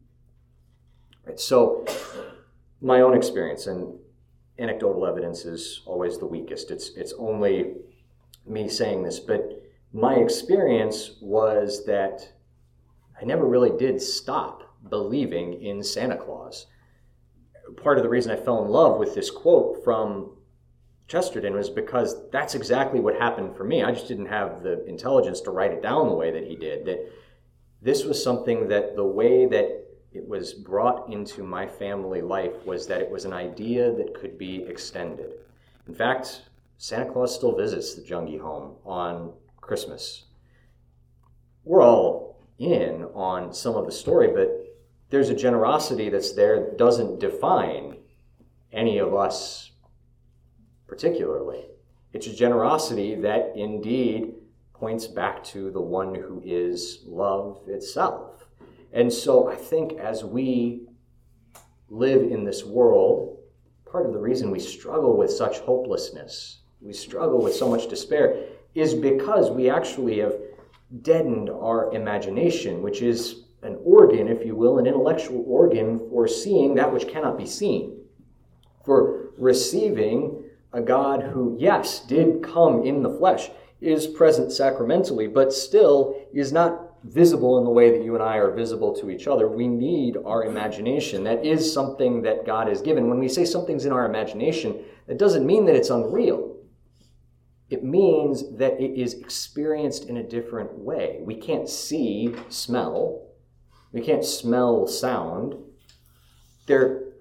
Speaker 1: Right, so my own experience, and anecdotal evidence is always the weakest. It's only me saying this, but my experience was that I never really did stop believing in Santa Claus. Part of the reason I fell in love with this quote from Chesterton was because that's exactly what happened for me. I just didn't have the intelligence to write it down the way that he did. That this was something that the way that it was brought into my family life was that it was an idea that could be extended. In fact, Santa Claus still visits the Jungi home on Christmas. We're all in on some of the story, but there's a generosity that's there that doesn't define any of us particularly. It's a generosity that indeed points back to the one who is love itself. And so I think as we live in this world, part of the reason we struggle with such hopelessness, we struggle with so much despair, is because we actually have deadened our imagination, which is an organ, if you will, an intellectual organ for seeing that which cannot be seen, for receiving a God who, yes, did come in the flesh, is present sacramentally, but still is not visible in the way that you and I are visible to each other. We need our imagination. That is something that God has given. When we say something's in our imagination, that doesn't mean that it's unreal. It means that it is experienced in a different way. We can't see smell. We can't smell sound. They're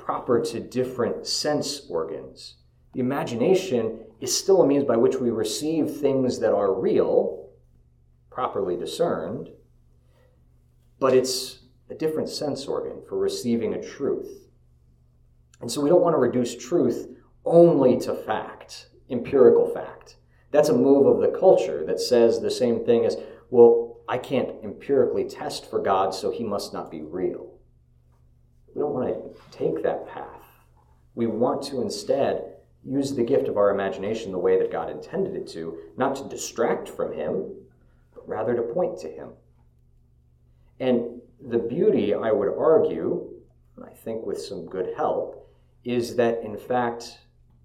Speaker 1: proper to different sense organs. The imagination is still a means by which we receive things that are real, properly discerned, but it's a different sense organ for receiving a truth. And so we don't want to reduce truth only to fact, empirical fact. That's a move of the culture that says the same thing as, well, I can't empirically test for God, so he must not be real. We don't want to take that path. We want to instead use the gift of our imagination the way that God intended it to, not to distract from him, but rather to point to him. And the beauty, I would argue, and I think with some good help, is that in fact,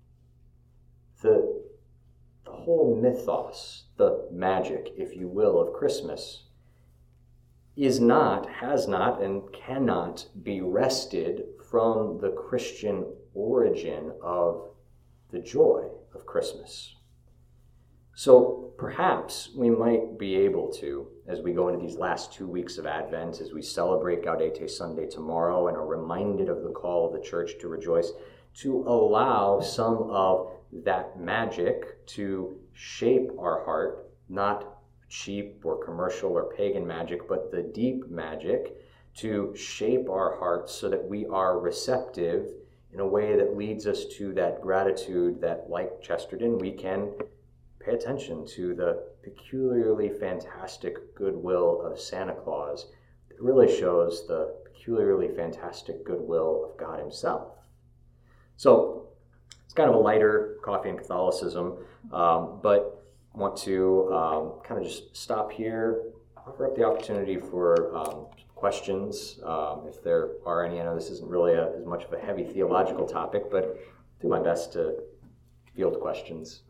Speaker 1: the whole mythos, the magic, if you will, of Christmas is not, has not, and cannot be wrested from the Christian origin of the joy of Christmas. So perhaps we might be able to, as we go into these last 2 weeks of Advent, as we celebrate Gaudete Sunday tomorrow and are reminded of the call of the church to rejoice, to allow some of that magic to shape our heart, not cheap or commercial or pagan magic, but the deep magic to shape our hearts so that we are receptive in a way that leads us to that gratitude that, like Chesterton, we can pay attention to the peculiarly fantastic goodwill of Santa Claus that really shows the peculiarly fantastic goodwill of God himself. So it's kind of a lighter Coffee and Catholicism, but I want to kind of just stop here, offer up the opportunity for questions, if there are any. I know this isn't really as much of a heavy theological topic, but do my best to field questions.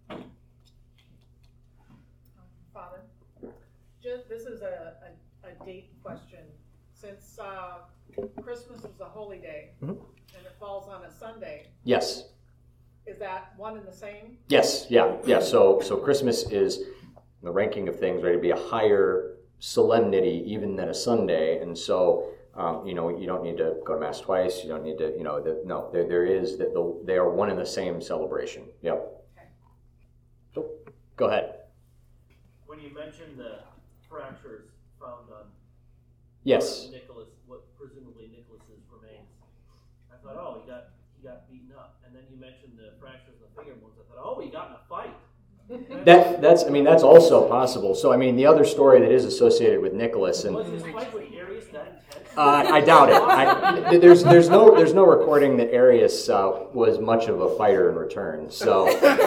Speaker 2: Father, this is a date question. Since Christmas is a holy day, and it falls on a Sunday.
Speaker 1: Yes.
Speaker 2: Is that one and the same?
Speaker 1: Yes, yeah. So Christmas is, the ranking of things, right, to be a higher solemnity even than a Sunday, and so you don't need to go to Mass twice. You don't need to, there is that they are one and the same celebration. Yep.
Speaker 2: Okay.
Speaker 1: So, go ahead.
Speaker 3: When you mentioned the fractures found on
Speaker 1: Yes.
Speaker 3: Nicholas, what presumably Nicholas's remains, I thought, oh, he got beaten up, and then you mentioned the fractures in the fingerbones. I thought, oh, he got in a fight.
Speaker 1: That's also possible. So the other story that is associated with Nicholas, and
Speaker 3: was his fight with Arius that intense?
Speaker 1: I doubt it. There's no recording that Arius was much of a fighter in return. So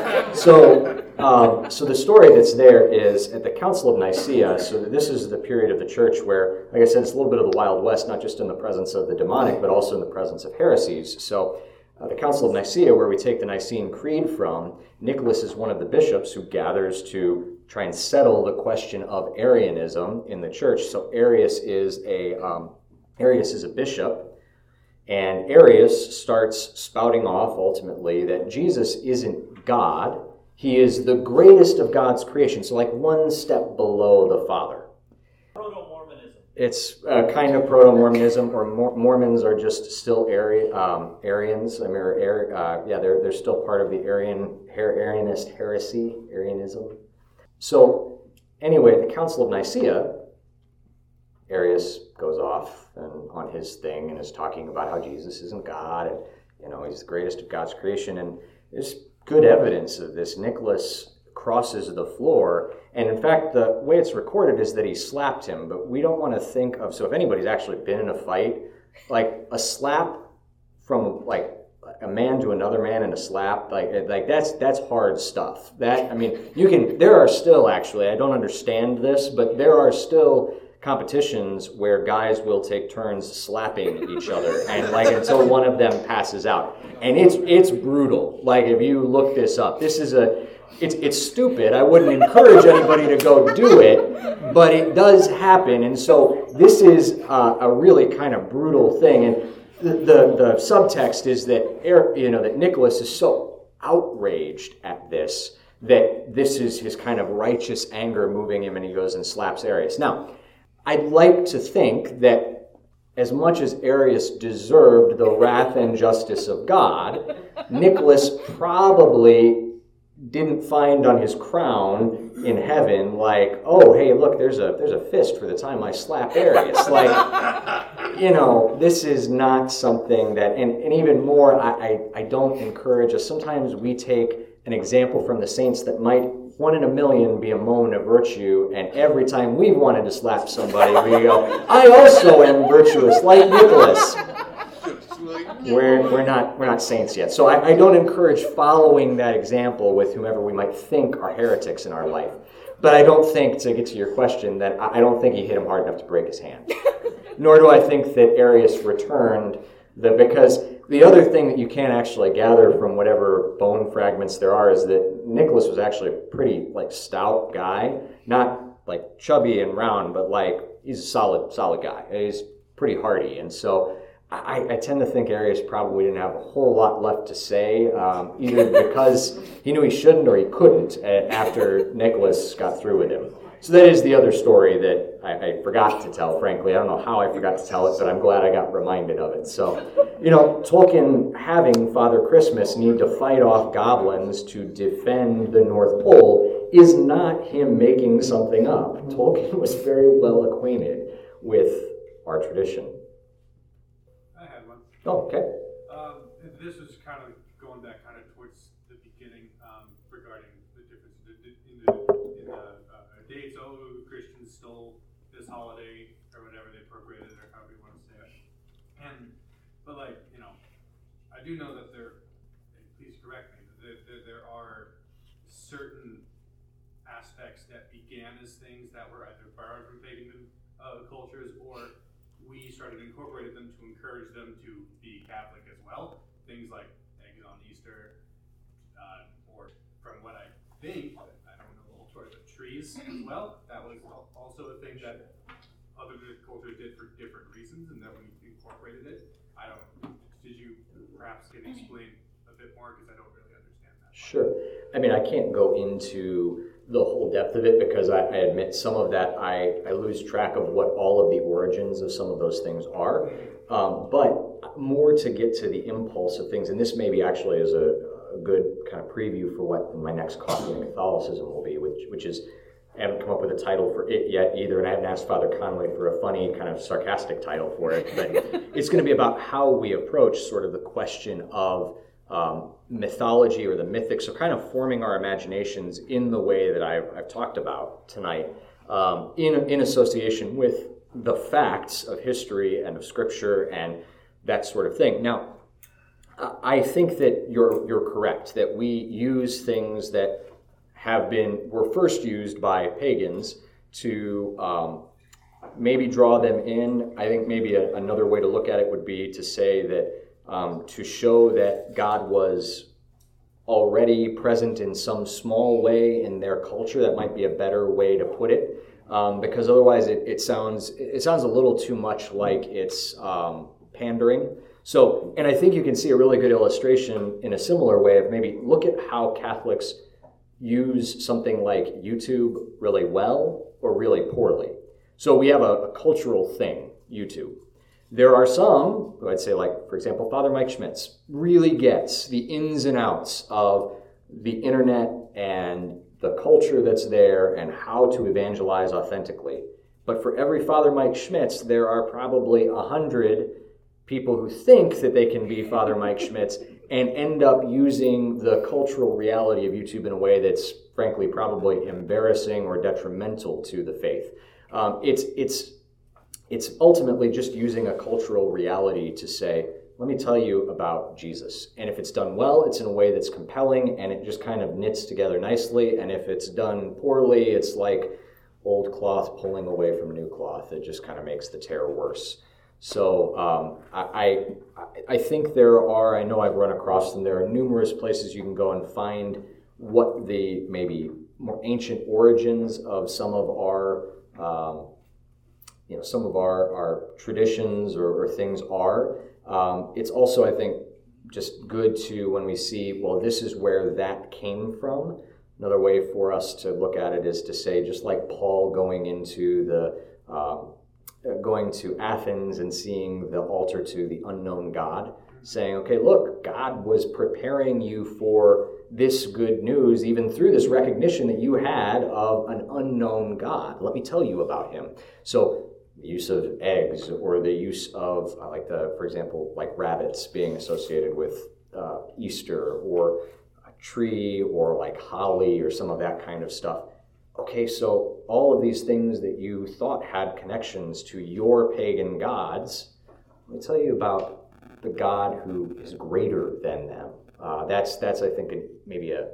Speaker 1: the story that's there is at the Council of Nicaea. So this is the period of the church where, like I said, it's a little bit of the Wild West, not just in the presence of the demonic, but also in the presence of heresies. So the Council of Nicaea, where we take the Nicene Creed from, Nicholas is one of the bishops who gathers to try and settle the question of Arianism in the church. So Arius is a bishop, and Arius starts spouting off ultimately that Jesus isn't God. He is the greatest of God's creation, so like one step below the Father.
Speaker 3: Proto-Mormonism.
Speaker 1: It's kind of proto-Mormonism, or Mormons are just still Arians. They're still part of the Arianist heresy, Arianism. So anyway, at the Council of Nicaea, Arius goes off and on his thing and is talking about how Jesus isn't God and he's the greatest of God's creation, and there's good evidence of this. Nicholas crosses the floor, and in fact the way it's recorded is that he slapped him, but we don't want to think of, so if anybody's actually been in a fight, like a slap from like a man to another man in a slap, like that's hard stuff. There are still, actually, I don't understand this, but there are still competitions where guys will take turns slapping each other and until one of them passes out, and it's brutal. Like, if you look this up, it's stupid. I wouldn't encourage anybody to go do it, but it does happen, and so this is a really kind of brutal thing. And the subtext is that Nicholas is so outraged at this that this is his kind of righteous anger moving him, and he goes and slaps Arius. Now, I'd like to think that as much as Arius deserved the wrath and justice of God, Nicholas probably didn't find on his crown in heaven like, oh, hey, look, there's a fist for the time I slap Arius. Like, this is not something that, and even more, I don't encourage us. Sometimes we take an example from the saints that might 1 in a million be a moment of virtue, and every time we've wanted to slap somebody, we go, I also am virtuous like Nicholas. We're not saints yet. So I don't encourage following that example with whomever we might think are heretics in our life. But I don't think, to get to your question, that I don't think he hit him hard enough to break his hand. Nor do I think that Arius returned because the other thing that you can't actually gather from whatever bone fragments there are is that Nicholas was actually a pretty stout guy. Not chubby and round, but he's a solid guy. He's pretty hardy. And so I tend to think Arius probably didn't have a whole lot left to say, either because he knew he shouldn't or he couldn't after Nicholas got through with him. So that is the other story that I forgot to tell, frankly. I don't know how I forgot to tell it, but I'm glad I got reminded of it. So, Tolkien having Father Christmas need to fight off goblins to defend the North Pole is not him making something up. Tolkien was very well acquainted with our tradition. Oh, okay.
Speaker 4: This is kind of going back towards the beginning regarding the difference in the dates. Oh, Christians stole this holiday or whatever, they appropriated it or however you want to say it. But I do know that please correct me, there are certain aspects that began as things that were either borrowed from pagan cultures or we started incorporating them to encourage them to be Catholic as well. Things like eggs on Easter, or from what I think, I don't know the whole story, but trees as well. That was also a thing that other cultures did for different reasons, and that we incorporated it. Did you perhaps can explain a bit more, because I don't really understand that.
Speaker 1: Sure. I can't go into the whole depth of it because I admit some of that I lose track of what all of the origins of some of those things are. But more to get to the impulse of things, and this maybe actually is a good kind of preview for what my next Coffee and Catholicism will be, which is, I haven't come up with a title for it yet either, and I haven't asked Father Conway for a funny kind of sarcastic title for it, but it's going to be about how we approach sort of the question of mythology or the mythic, so kind of forming our imaginations in the way that I've talked about tonight, in association with the facts of history and of Scripture and that sort of thing. Now, I think that you're correct, that we use things that were first used by pagans to maybe draw them in. I think maybe another way to look at it would be to say that to show that God was already present in some small way in their culture. That might be a better way to put it, because otherwise it sounds a little too much like it's pandering. So, and I think you can see a really good illustration in a similar way of maybe look at how Catholics use something like YouTube really well or really poorly. So we have a cultural thing, YouTube. There are some who I'd say, like, for example, Father Mike Schmitz really gets the ins and outs of the internet and the culture that's there and how to evangelize authentically. But for every Father Mike Schmitz, there are probably 100 people who think that they can be Father Mike Schmitz and end up using the cultural reality of YouTube in a way that's frankly probably embarrassing or detrimental to the faith. It's ultimately just using a cultural reality to say, let me tell you about Jesus. And if it's done well, it's in a way that's compelling and it just kind of knits together nicely. And if it's done poorly, it's like old cloth pulling away from new cloth. It just kind of makes the tear worse. So I think I know I've run across them, there are numerous places you can go and find what the maybe more ancient origins of some of our our traditions or things are. It's also, I think, just good to, when we see, well, this is where that came from. Another way for us to look at it is to say, just like Paul going into going to Athens and seeing the altar to the unknown God, saying, okay, look, God was preparing you for this good news, even through this recognition that you had of an unknown God. Let me tell you about him. So the use of eggs, or the use of, for example, like rabbits being associated with Easter, or a tree, or like holly, or some of that kind of stuff. Okay, so all of these things that you thought had connections to your pagan gods, let me tell you about the God who is greater than them. That's I think, maybe a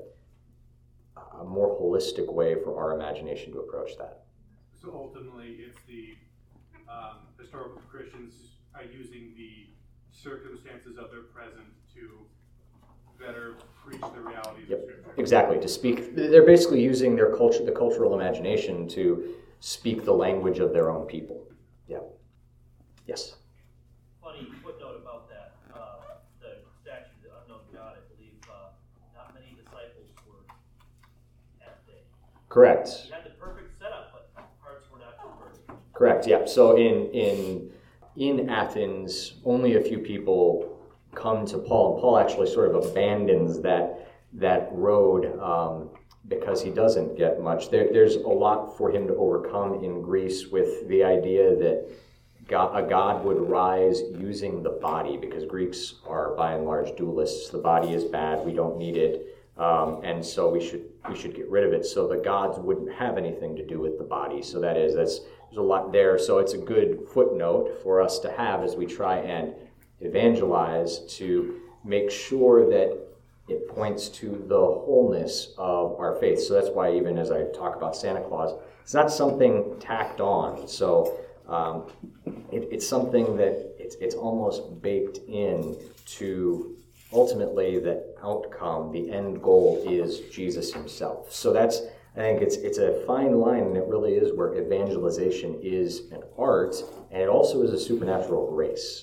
Speaker 1: more holistic way for our imagination to approach that.
Speaker 4: So ultimately, it's the historical Christians are using the circumstances of their present to better preach the realities of Scripture.
Speaker 1: Exactly. To speak, they're basically using their culture, the cultural imagination, to speak the language of their own people. Yeah. Yes.
Speaker 3: Funny footnote about that. The statue, the unknown God, I believe not many disciples were at the day.
Speaker 1: Correct.
Speaker 3: You had the perfect setup, but hearts were not converted.
Speaker 1: Correct. Yeah. So in Athens, only a few people come to Paul, and Paul actually sort of abandons that road because he doesn't get much. There's a lot for him to overcome in Greece with the idea that a god would rise using the body, because Greeks are by and large dualists. The body is bad, we don't need it, and so we should get rid of it. So the gods wouldn't have anything to do with the body. So there's a lot there. So it's a good footnote for us to have as we try and evangelize, to make sure that it points to the wholeness of our faith. So that's why, even as I talk about Santa Claus, it's not something tacked on. So it's something that it's almost baked in to, ultimately, the outcome, the end goal is Jesus himself. So I think it's a fine line, and it really is where evangelization is an art, and it also is a supernatural grace.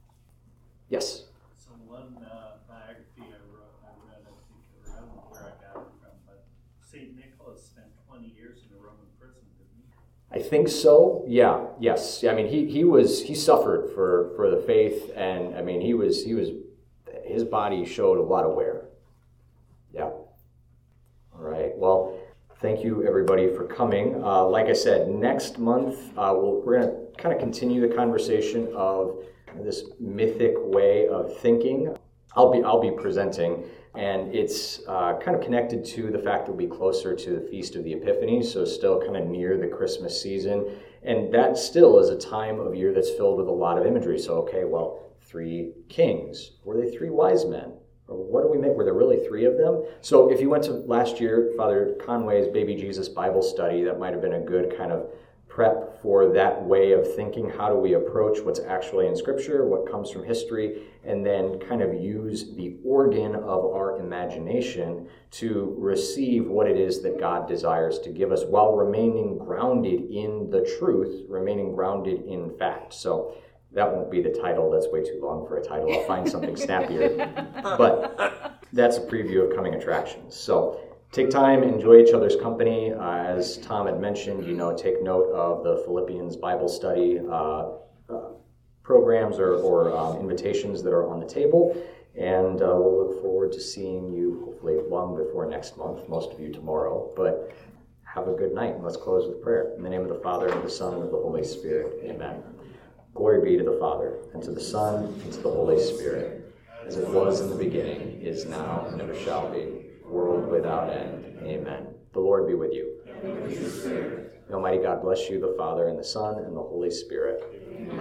Speaker 1: Yes?
Speaker 5: So one biography I read, I don't know where I got it from, but St. Nicholas spent 20 years in a Roman prison, didn't he?
Speaker 1: I think so. Yeah. Yes. I mean, he suffered for the faith, and I mean, his body showed a lot of wear. Yeah. All right. Well, thank you everybody for coming. Like I said, next month we're going to kind of continue the conversation of this mythic way of thinking. I'll be presenting, and it's kind of connected to the fact that we'll be closer to the Feast of the Epiphany, so still kind of near the Christmas season, and that still is a time of year that's filled with a lot of imagery. So, okay, well, 3 kings. Were they 3 wise men? Or what do we make? Were there really 3 of them? So if you went to last year, Father Conway's Baby Jesus Bible study, that might have been a good kind of prep for that way of thinking. How do we approach what's actually in Scripture, what comes from history, and then kind of use the organ of our imagination to receive what it is that God desires to give us, while remaining grounded in the truth, remaining grounded in fact. So that won't be the title. That's way too long for a title. I'll find something snappier. But that's a preview of coming attractions. So take time, enjoy each other's company. As Tom had mentioned, take note of the Philippians Bible study programs or invitations that are on the table. And we'll look forward to seeing you hopefully long before next month, most of you tomorrow. But have a good night, and let's close with prayer. In the name of the Father, and of the Son, and of the Holy Spirit. Amen. Glory be to the Father, and to the Son, and to the Holy Spirit, as it was in the beginning, is now, and ever shall be, world without end. Amen. The Lord be with you. And with your spirit. May Almighty God bless you, the Father, and the Son, and the Holy Spirit. Amen.